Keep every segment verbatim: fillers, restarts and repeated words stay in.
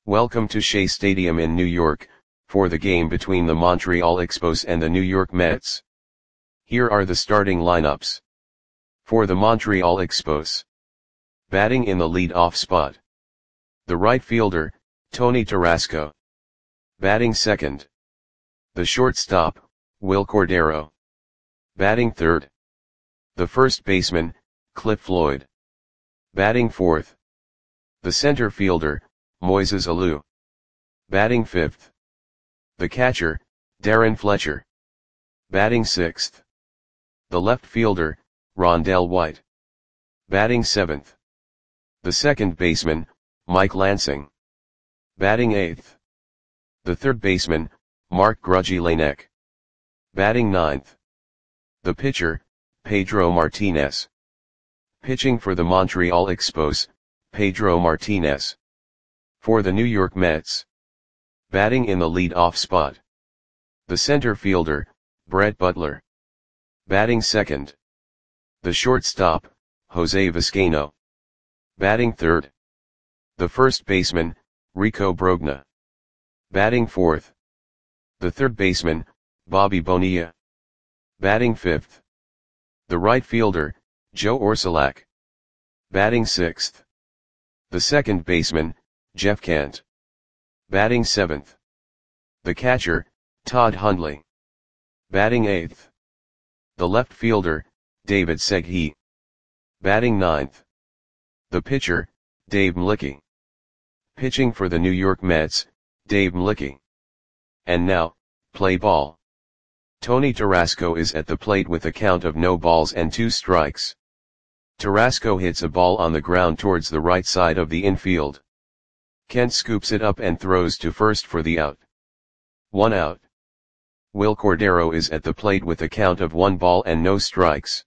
Welcome to Shea Stadium in New York, for the game between the Montreal Expos and the New York Mets. Here are the starting lineups. For the Montreal Expos. Batting in the lead-off spot. The right fielder, Tony Tarasco. Batting second. The shortstop, Wil Cordero. Batting third. The first baseman, Cliff Floyd. Batting fourth. The center fielder, Moises Alou. Batting fifth. The catcher, Darren Fletcher. Batting sixth. The left fielder, Rondell White. Batting seventh. The second baseman, Mike Lansing. Batting eighth. The third baseman, Mark Grudzielanek. Batting ninth. The pitcher, Pedro Martinez. Pitching for the Montreal Expos, Pedro Martinez. For the New York Mets. Batting in the lead-off spot. The center fielder, Brett Butler. Batting second. The shortstop, Jose Vizcaino. Batting third. The first baseman, Rico Brogna. Batting fourth. The third baseman, Bobby Bonilla. Batting fifth. The right fielder, Joe Orsulak. Batting sixth. The second baseman, Jeff Kent. Batting seventh. The catcher, Todd Hundley. Batting eighth. The left fielder, David Segui. Batting ninth. The pitcher, Dave Mlicki. Pitching for the New York Mets, Dave Mlicki. And now, play ball. Tony Tarasco is at the plate with a count of no balls and two strikes. Tarasco hits a ball on the ground towards the right side of the infield. Kent scoops it up and throws to first for the out. One out. Wil Cordero is at the plate with a count of one ball and no strikes.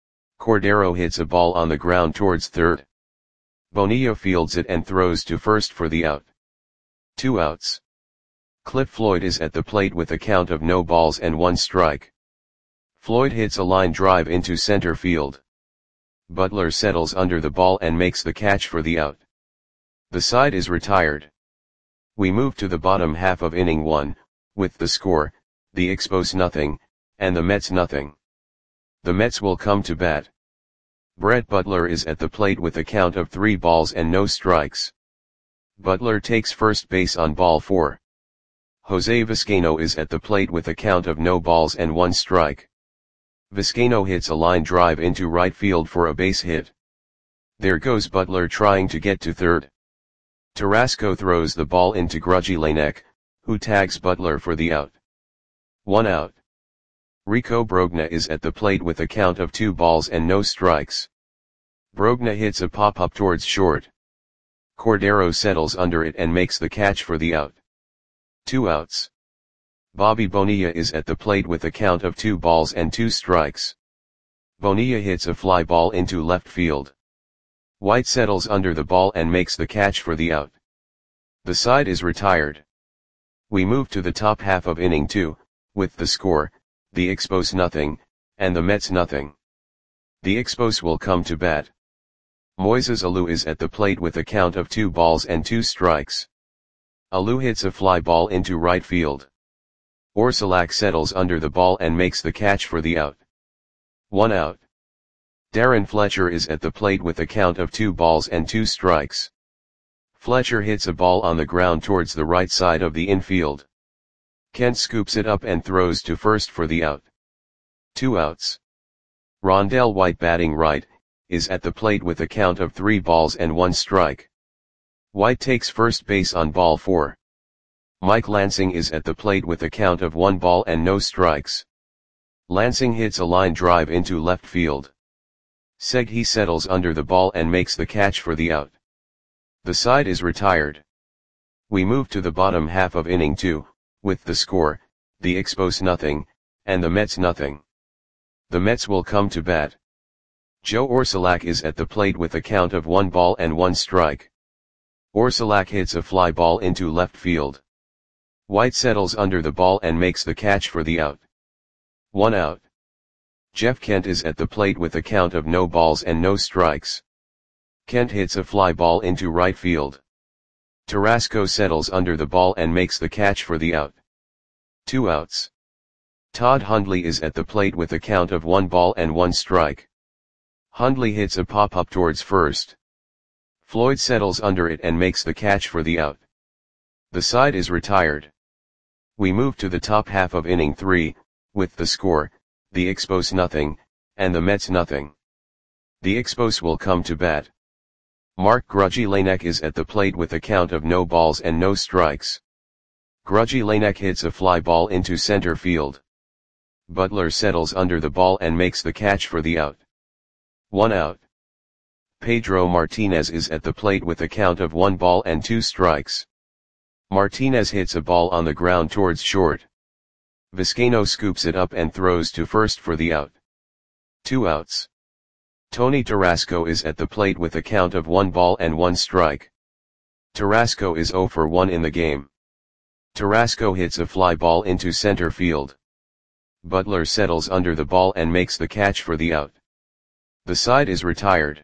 Cordero hits a ball on the ground towards third. Bonilla fields it and throws to first for the out. Two outs. Cliff Floyd is at the plate with a count of no balls and one strike. Floyd hits a line drive into center field. Butler settles under the ball and makes the catch for the out. The side is retired. We move to the bottom half of inning one, with the score, the Expos nothing, and the Mets nothing. The Mets will come to bat. Brett Butler is at the plate with a count of three balls and no strikes. Butler takes first base on ball four. Jose Vizcaino is at the plate with a count of no balls and one strike. Vizcaino hits a line drive into right field for a base hit. There goes Butler trying to get to third. Tarasco throws the ball into Grudzielanek, who tags Butler for the out. One out. Rico Brogna is at the plate with a count of two balls and no strikes. Brogna hits a pop-up towards short. Cordero settles under it and makes the catch for the out. Two outs. Bobby Bonilla is at the plate with a count of two balls and two strikes. Bonilla hits a fly ball into left field. White settles under the ball and makes the catch for the out. The side is retired. We move to the top half of inning two, with the score, the Expos nothing, and the Mets nothing. The Expos will come to bat. Moises Alou is at the plate with a count of two balls and two strikes. Alou hits a fly ball into right field. Orsulak settles under the ball and makes the catch for the out. One out. Darren Fletcher is at the plate with a count of two balls and two strikes. Fletcher hits a ball on the ground towards the right side of the infield. Kent scoops it up and throws to first for the out. Two outs. Rondell White, batting right, is at the plate with a count of three balls and one strike. White takes first base on ball four. Mike Lansing is at the plate with a count of one ball and no strikes. Lansing hits a line drive into left field. Segui settles under the ball and makes the catch for the out. The side is retired. We move to the bottom half of inning two, with the score, the Expos nothing, and the Mets nothing. The Mets will come to bat. Joe Orsulak is at the plate with a count of one ball and one strike. Orsulak hits a fly ball into left field. White settles under the ball and makes the catch for the out. One out. Jeff Kent is at the plate with a count of no balls and no strikes. Kent hits a fly ball into right field. Tarasco settles under the ball and makes the catch for the out. Two outs. Todd Hundley is at the plate with a count of one ball and one strike. Hundley hits a pop-up towards first. Floyd settles under it and makes the catch for the out. The side is retired. We move to the top half of inning three, with the score, the Expos nothing, and the Mets nothing. The Expos will come to bat. Mark Grudzielanek is at the plate with a count of no balls and no strikes. Grudzielanek hits a fly ball into center field. Butler settles under the ball and makes the catch for the out. One out. Pedro Martinez is at the plate with a count of one ball and two strikes. Martinez hits a ball on the ground towards short. Vizcaino scoops it up and throws to first for the out. Two outs. Tony Tarasco is at the plate with a count of one ball and one strike. Tarasco is zero for one in the game. Tarasco hits a fly ball into center field. Butler settles under the ball and makes the catch for the out. The side is retired.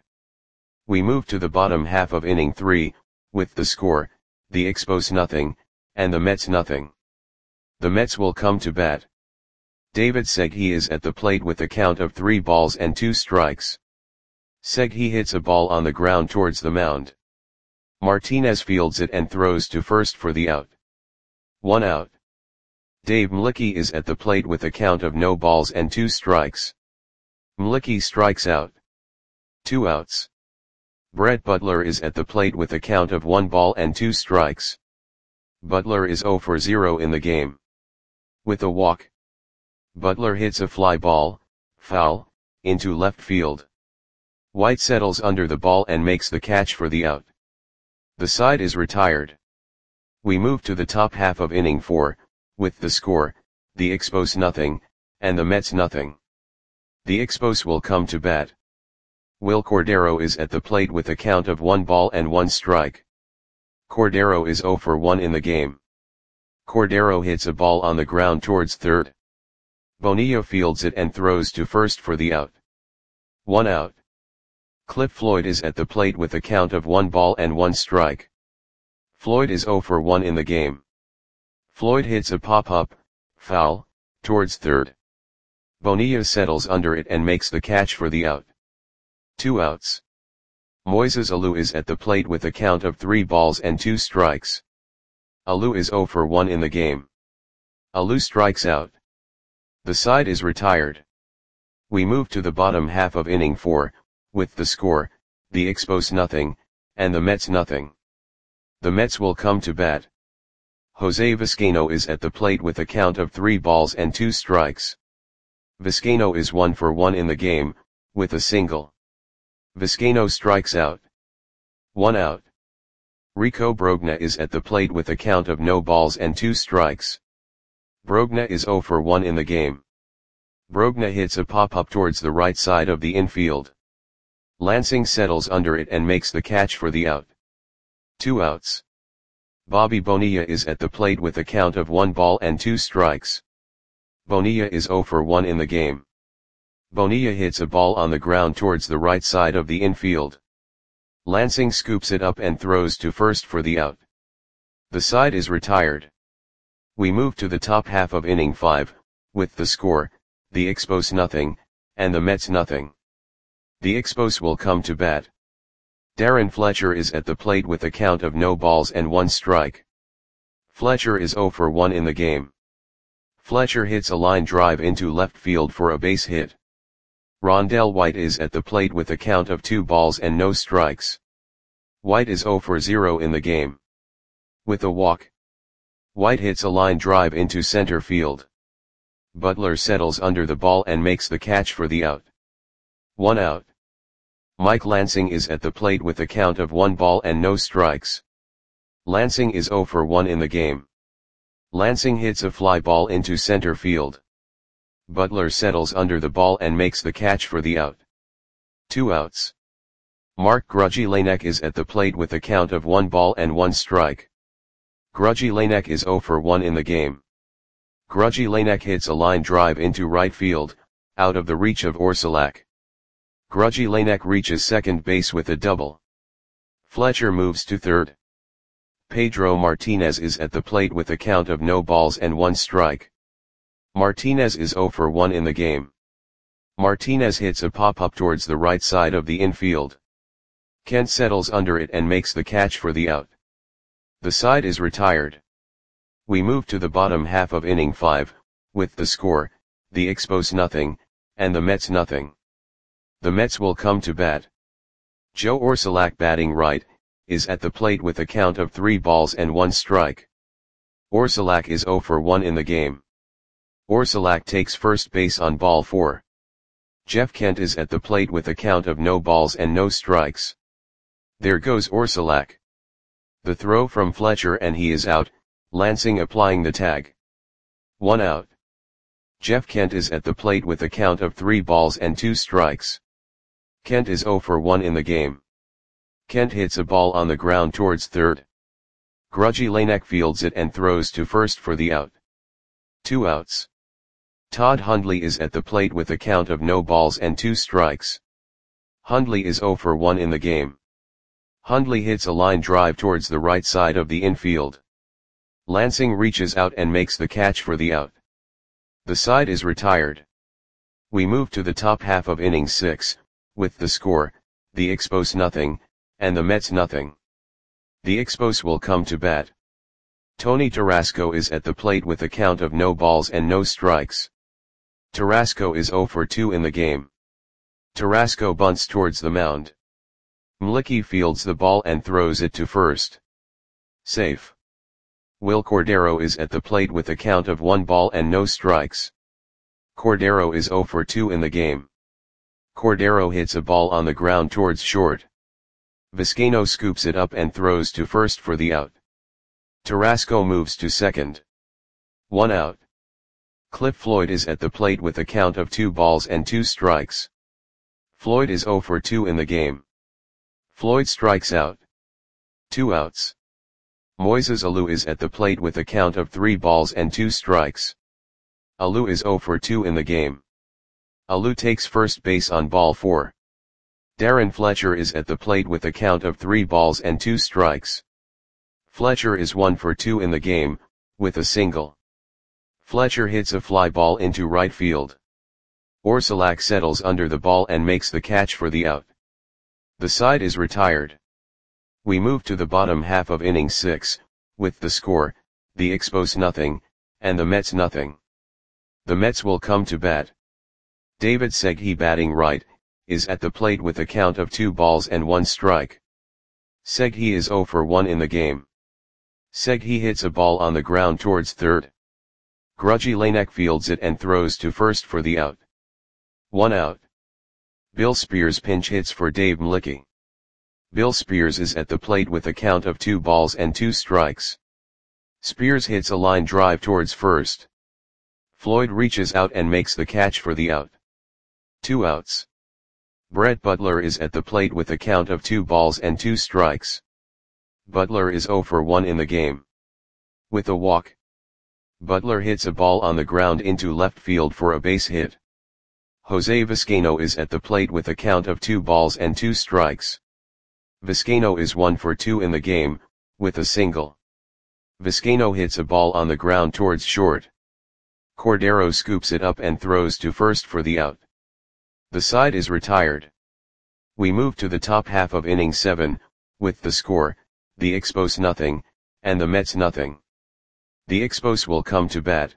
We move to the bottom half of inning three, with the score, the Expos nothing, and the Mets nothing. The Mets will come to bat. David Segui is at the plate with a count of three balls and two strikes. Segui hits a ball on the ground towards the mound. Martinez fields it and throws to first for the out. One out. Dave Mlicki is at the plate with a count of no balls and two strikes. Mlicki strikes out. Two outs. Brett Butler is at the plate with a count of one ball and two strikes. Butler is zero for zero in the game. With a walk. Butler hits a fly ball, foul, into left field. White settles under the ball and makes the catch for the out. The side is retired. We move to the top half of inning four, with the score, the Expos nothing, and the Mets nothing. The Expos will come to bat. Will Cordero is at the plate with a count of one ball and one strike. Cordero is zero for one in the game. Cordero hits a ball on the ground towards third. Bonilla fields it and throws to first for the out. One out. Cliff Floyd is at the plate with a count of one ball and one strike. Floyd is zero for one in the game. Floyd hits a pop-up, foul, towards third. Bonilla settles under it and makes the catch for the out. Two outs. Moises Alou is at the plate with a count of three balls and two strikes. Alou is zero for one in the game. Alou strikes out. The side is retired. We move to the bottom half of inning four, with the score, the Expos nothing, and the Mets nothing. The Mets will come to bat. Jose Vizcaino is at the plate with a count of three balls and two strikes. Vizcaino is one for one in the game, with a single. Vizcaino strikes out. One out. Rico Brogna is at the plate with a count of no balls and two strikes. Brogna is zero for one in the game. Brogna hits a pop-up towards the right side of the infield. Lansing settles under it and makes the catch for the out. Two outs. Bobby Bonilla is at the plate with a count of one ball and two strikes. Bonilla is zero for one in the game. Bonilla hits a ball on the ground towards the right side of the infield. Lansing scoops it up and throws to first for the out. The side is retired. We move to the top half of inning five, with the score, the Expos nothing, and the Mets nothing. The Expos will come to bat. Darren Fletcher is at the plate with a count of no balls and one strike. Fletcher is zero for one in the game. Fletcher hits a line drive into left field for a base hit. Rondell White is at the plate with a count of two balls and no strikes. White is zero for zero in the game. With a walk. White hits a line drive into center field. Butler settles under the ball and makes the catch for the out. One out. Mike Lansing is at the plate with a count of one ball and no strikes. Lansing is zero for one in the game. Lansing hits a fly ball into center field. Butler settles under the ball and makes the catch for the out. Two outs. Mark Grudzielanek is at the plate with a count of one ball and one strike. Grudzielanek is zero for one in the game. Grudzielanek hits a line drive into right field, out of the reach of Orsulak. Grudzielanek reaches second base with a double. Fletcher moves to third. Pedro Martinez is at the plate with a count of no balls and one strike. Martinez is zero for one in the game. Martinez hits a pop-up towards the right side of the infield. Kent settles under it and makes the catch for the out. The side is retired. We move to the bottom half of inning five, with the score, the Expos nothing, and the Mets nothing. The Mets will come to bat. Joe Orsulak, batting right, is at the plate with a count of three balls and one strike. Orsulak is zero for one in the game. Orsulak takes first base on ball four. Jeff Kent is at the plate with a count of no balls and no strikes. There goes Orsulak. The throw from Fletcher and he is out, Lansing applying the tag. One out. Jeff Kent is at the plate with a count of three balls and two strikes. Kent is zero for one in the game. Kent hits a ball on the ground towards third. Grudgy Lanek fields it and throws to first for the out. Two outs. Todd Hundley is at the plate with a count of no balls and two strikes. Hundley is zero for one in the game. Hundley hits a line drive towards the right side of the infield. Lansing reaches out and makes the catch for the out. The side is retired. We move to the top half of inning six, with the score, the Expos nothing, and the Mets nothing. The Expos will come to bat. Tony Tarasco is at the plate with a count of no balls and no strikes. Tarasco is zero for two in the game. Tarasco bunts towards the mound. Mlicki fields the ball and throws it to first. Safe. Will Cordero is at the plate with a count of one ball and no strikes. Cordero is zero for two in the game. Cordero hits a ball on the ground towards short. Vizcaino scoops it up and throws to first for the out. Tarasco moves to second. One out. Cliff Floyd is at the plate with a count of two balls and two strikes. Floyd is zero for two in the game. Floyd strikes out. Two outs. Moises Alou is at the plate with a count of three balls and two strikes. Alou is zero for two in the game. Alou takes first base on ball four. Darren Fletcher is at the plate with a count of three balls and two strikes. Fletcher is one for two in the game, with a single. Fletcher hits a fly ball into right field. Orsulak settles under the ball and makes the catch for the out. The side is retired. We move to the bottom half of inning six, with the score, the Expos nothing, and the Mets nothing. The Mets will come to bat. David Segui, batting right, is at the plate with a count of two balls and one strike. Segui is zero for one in the game. Segui hits a ball on the ground towards third. Grudgy Lanek fields it and throws to first for the out. One out. Bill Spears pinch hits for Dave Mlicki. Bill Spears is at the plate with a count of two balls and two strikes. Spears hits a line drive towards first. Floyd reaches out and makes the catch for the out. Two outs. Brett Butler is at the plate with a count of two balls and two strikes. Butler is zero for one in the game. With a walk. Butler hits a ball on the ground into left field for a base hit. Jose Vizcaino is at the plate with a count of two balls and two strikes. Vizcaino is one for two in the game, with a single. Vizcaino hits a ball on the ground towards short. Cordero scoops it up and throws to first for the out. The side is retired. We move to the top half of inning seven, with the score, the Expos nothing, and the Mets nothing. The Expos will come to bat.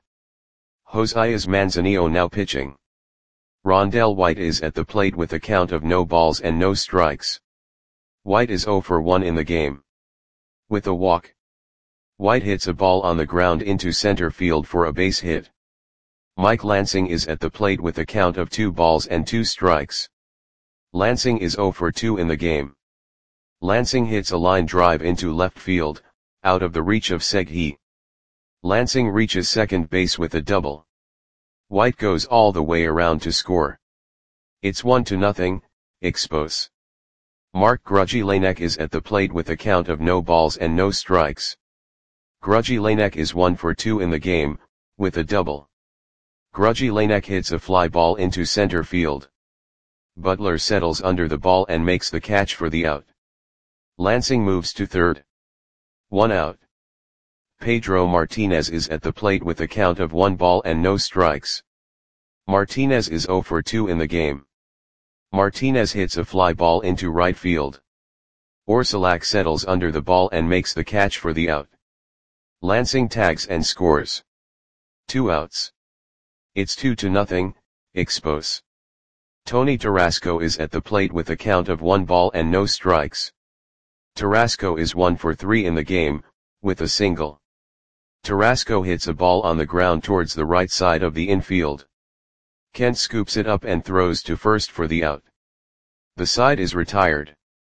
Josias Manzanillo now pitching. Rondell White is at the plate with a count of no balls and no strikes. White is zero for one in the game. With a walk. White hits a ball on the ground into center field for a base hit. Mike Lansing is at the plate with a count of two balls and two strikes. Lansing is zero for two in the game. Lansing hits a line drive into left field, out of the reach of Segui. Lansing reaches second base with a double. White goes all the way around to score. It's one to nothing, Expos. Mark Grudgy Lanek is at the plate with a count of no balls and no strikes. Grudgy Lanek is one for two in the game, with a double. Grudgy Lanek hits a fly ball into center field. Butler settles under the ball and makes the catch for the out. Lansing moves to third. One out. Pedro Martinez is at the plate with a count of one ball and no strikes. Martinez is zero for two in the game. Martinez hits a fly ball into right field. Orsulak settles under the ball and makes the catch for the out. Lansing tags and scores. Two outs. It's two to nothing, Expos. Tony Tarasco is at the plate with a count of one ball and no strikes. Tarasco is one for three in the game, with a single. Tarasco hits a ball on the ground towards the right side of the infield. Kent scoops it up and throws to first for the out. The side is retired.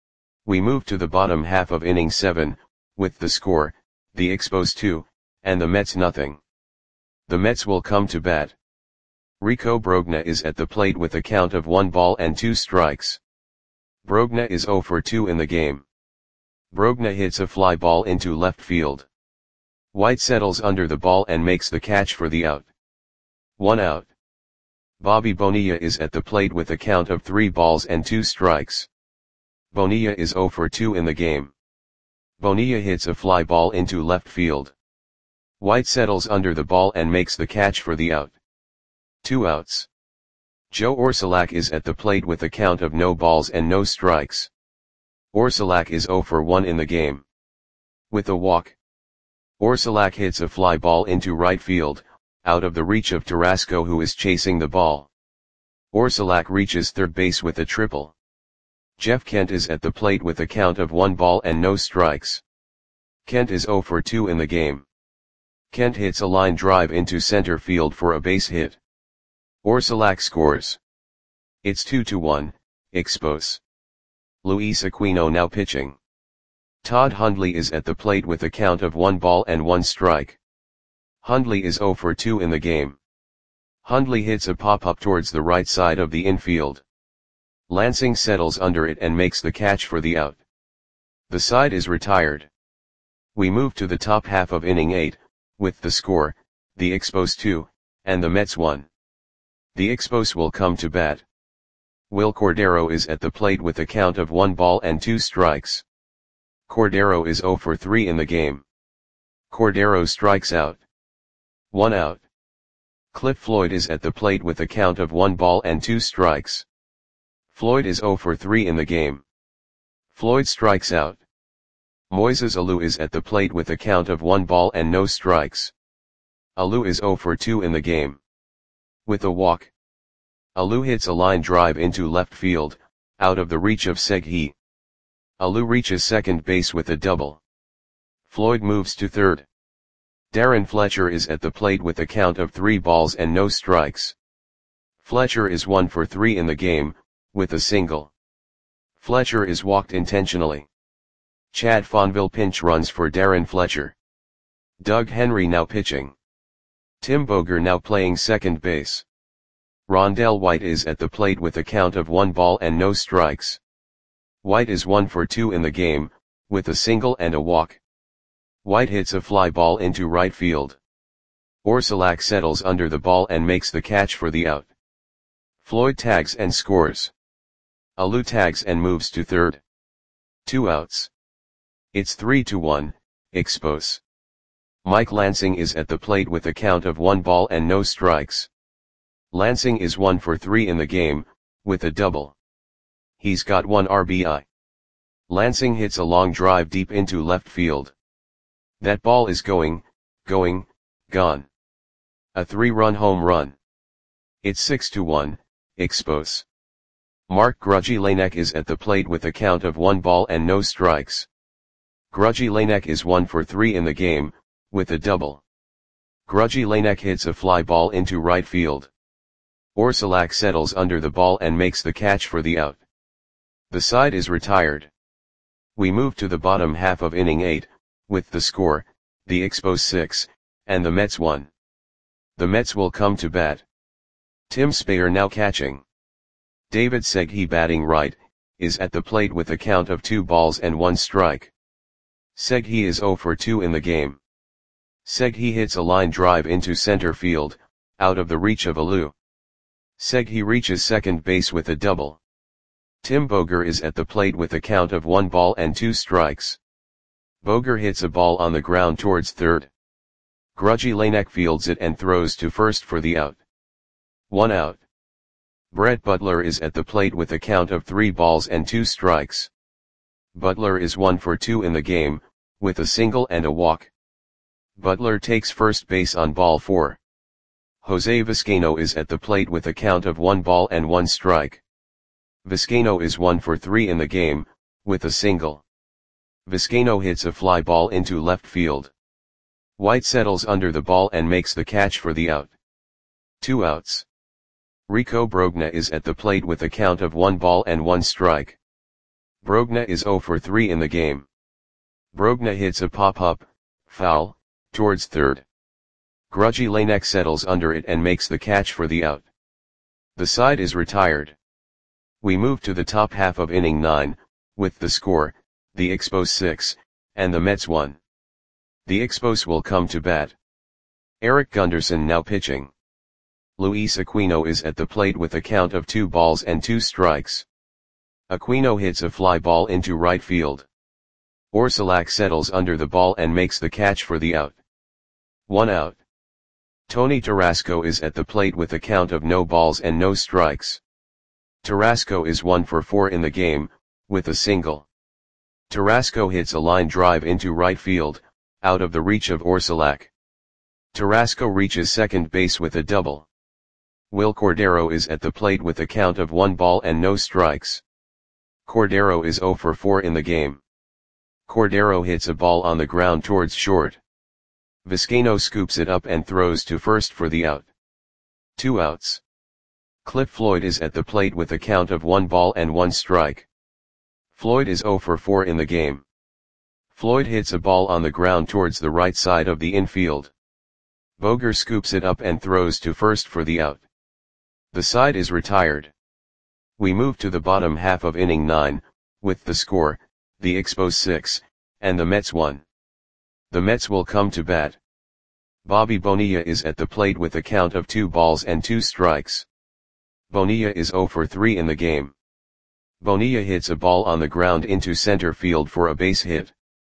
We move to the bottom half of inning seven, with the score, the Expos two, and the Mets nothing. The Mets will come to bat. Rico Brogna is at the plate with a count of one ball and two strikes. Brogna is zero for two in the game. Brogna hits a fly ball into left field. White settles under the ball and makes the catch for the out. One out. Bobby Bonilla is at the plate with a count of three balls and two strikes. Bonilla is zero for two in the game. Bonilla hits a fly ball into left field. White settles under the ball and makes the catch for the out. Two outs. Joe Orsulak is at the plate with a count of no balls and no strikes. Orsulak is zero for one in the game. With a walk. Orsulak hits a fly ball into right field, out of the reach of Tarasco, who is chasing the ball. Orsulak reaches third base with a triple. Jeff Kent is at the plate with a count of one ball and no strikes. Kent is zero for two in the game. Kent hits a line drive into center field for a base hit. Orsulak scores. It's two to one, Expos. Luis Aquino now pitching. Todd Hundley is at the plate with a count of one ball and one strike. Hundley is zero for two in the game. Hundley hits a pop-up towards the right side of the infield. Lansing settles under it and makes the catch for the out. The side is retired. We move to the top half of inning eight, with the score, the Expos two, and the Mets one. The Expos will come to bat. Will Cordero is at the plate with a count of one ball and two strikes. Cordero is zero for three in the game. Cordero strikes out. One out. Cliff Floyd is at the plate with a count of one ball and two strikes. Floyd is zero for three in the game. Floyd strikes out. Moises Alou is at the plate with a count of one ball and no strikes. Alou is zero for two in the game. With a walk. Alou hits a line drive into left field, out of the reach of Seghi. Alou reaches second base with a double. Floyd moves to third. Darren Fletcher is at the plate with a count of three balls and no strikes. Fletcher is one for three in the game, with a single. Fletcher is walked intentionally. Chad Fonville pinch runs for Darren Fletcher. Doug Henry now pitching. Tim Boger now playing second base. Rondell White is at the plate with a count of one ball and no strikes. White is one for two in the game, with a single and a walk. White hits a fly ball into right field. Orsulak settles under the ball and makes the catch for the out. Floyd tags and scores. Alou tags and moves to third. Two outs. It's three to one, Expos. Mike Lansing is at the plate with a count of one ball and no strikes. Lansing is one for three in the game, with a double. He's got one R B I. Lansing hits a long drive deep into left field. That ball is going, going, gone. A three-run home run. It's six to one, Expos. Mark Grudzielanek is at the plate with a count of one ball and no strikes. Grudzielanek is one for three in the game, with a double. Grudzielanek hits a fly ball into right field. Orsulak settles under the ball and makes the catch for the out. The side is retired. We move to the bottom half of inning eight, with the score, the Expos six, and the Mets one. The Mets will come to bat. Tim Spayer now catching. David Seghi batting right, is at the plate with a count of two balls and one strike. Seghi is zero for two in the game. Seghi hits a line drive into center field, out of the reach of Alou. Seghi reaches second base with a double. Tim Boger is at the plate with a count of one ball and two strikes. Boger hits a ball on the ground towards third. Grudgy Lanek fields it and throws to first for the out. One out. Brett Butler is at the plate with a count of three balls and two strikes. Butler is one for two in the game, with a single and a walk. Butler takes first base on ball four. Jose Vizcaino is at the plate with a count of one ball and one strike. Vizcaino is one for three in the game, with a single. Vizcaino hits a fly ball into left field. White settles under the ball and makes the catch for the out. Two outs. Rico Brogna is at the plate with a count of one ball and one strike. Brogna is zero for three in the game. Brogna hits a pop-up, foul, towards third. Grudgy Lanek settles under it and makes the catch for the out. The side is retired. We move to the top half of inning nine, with the score, the Expos six, and the Mets one. The Expos will come to bat. Eric Gunderson now pitching. Luis Aquino is at the plate with a count of two balls and two strikes. Aquino hits a fly ball into right field. Orsulak settles under the ball and makes the catch for the out. One out. Tony Tarasco is at the plate with a count of no balls and no strikes. Tarasco is one for four in the game, with a single. Tarasco hits a line drive into right field, out of the reach of Orsulak. Tarasco reaches second base with a double. Will Cordero is at the plate with a count of one ball and no strikes. Cordero is zero for four in the game. Cordero hits a ball on the ground towards short. Vizcaino scoops it up and throws to first for the out. Two outs. Cliff Floyd is at the plate with a count of one ball and one strike. Floyd is zero for four in the game. Floyd hits a ball on the ground towards the right side of the infield. Boger scoops it up and throws to first for the out. The side is retired. We move to the bottom half of inning nine, with the score, the Expos six, and the Mets one. The Mets will come to bat. Bobby Bonilla is at the plate with a count of two balls and two strikes. Bonilla is zero for three in the game. Bonilla hits a ball on the ground into center field for a base hit.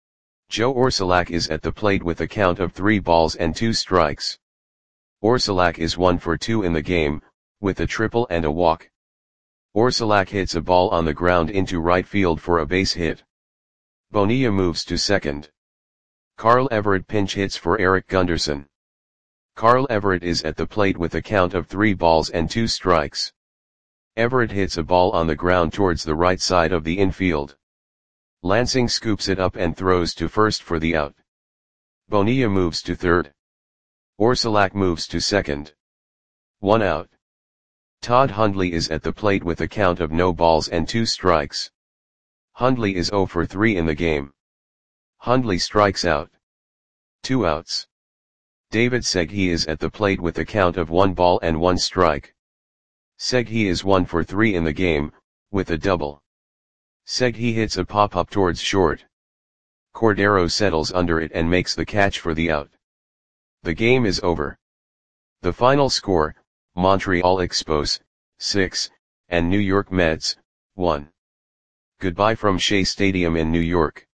Joe Orsulak is at the plate with a count of three balls and two strikes. Orsulak is one for two in the game, with a triple and a walk. Orsulak hits a ball on the ground into right field for a base hit. Bonilla moves to second. Carl Everett pinch hits for Eric Gunderson. Carl Everett is at the plate with a count of three balls and two strikes. Everett hits a ball on the ground towards the right side of the infield. Lansing scoops it up and throws to first for the out. Bonilla moves to third. Orsulak moves to second. One out. Todd Hundley is at the plate with a count of no balls and two strikes. Hundley is zero for three in the game. Hundley strikes out. Two outs. David Segui is at the plate with a count of one ball and one strike. Segui is one for three in the game, with a double. Segui hits a pop-up towards short. Cordero settles under it and makes the catch for the out. The game is over. The final score, Montreal Expos, six, and New York Mets, one. Goodbye from Shea Stadium in New York.